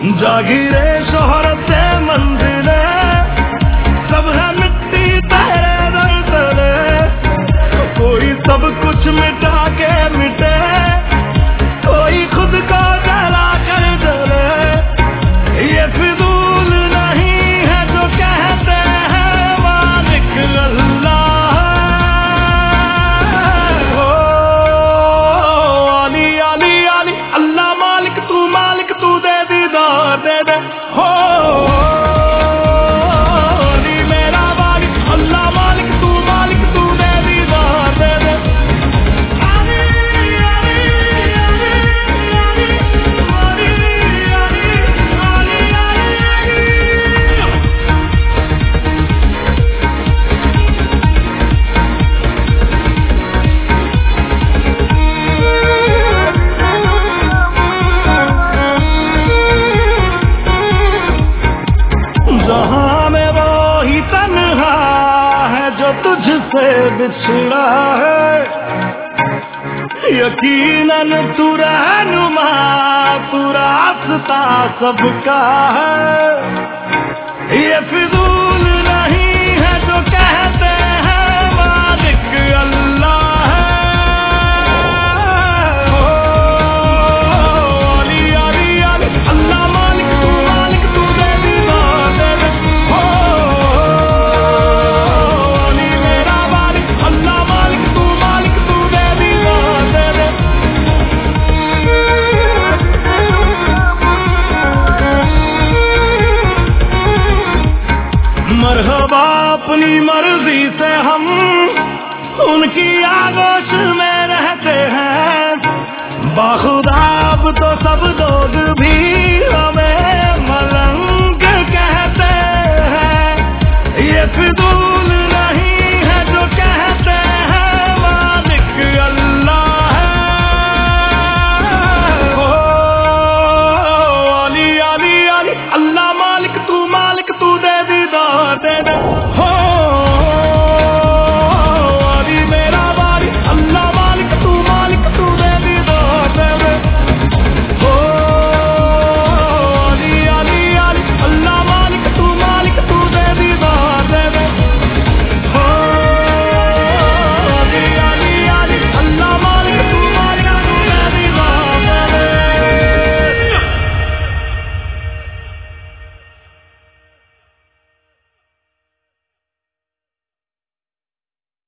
जागीरे शोहरत से मंजिले सब है मिट्टी तेरे दर तले, कोई सब कुछ मिटा के मिटे, कोई खुद को जला कर जले। ये फिजूल नहीं है जो कहते हैं मालिक अल्लाह। हो अली अली अली अल्लाह मालिक तू दे दीदार दे दे। हो अली मेरा मालिक अल्लाह मालिक तू दे दीदार दे दे। जहां में वो ही तन्हा है जो तुझसे बिछड़ा है, यकीनन तू रहनुमा तू रास्ता सबका है। ये फिजूल नहीं है जो कहते हैं मालिक अल्लाह है। ओ अली अली अली अल्लाह मालिक तू दे दीदार दे दे। ओ अली मेरा मालिक अल्लाह मालिक तू दे दीदार दे दे। मरहबा अपनी मर्जी से हम उनकी आगोश में रहते हैं, बाखुदा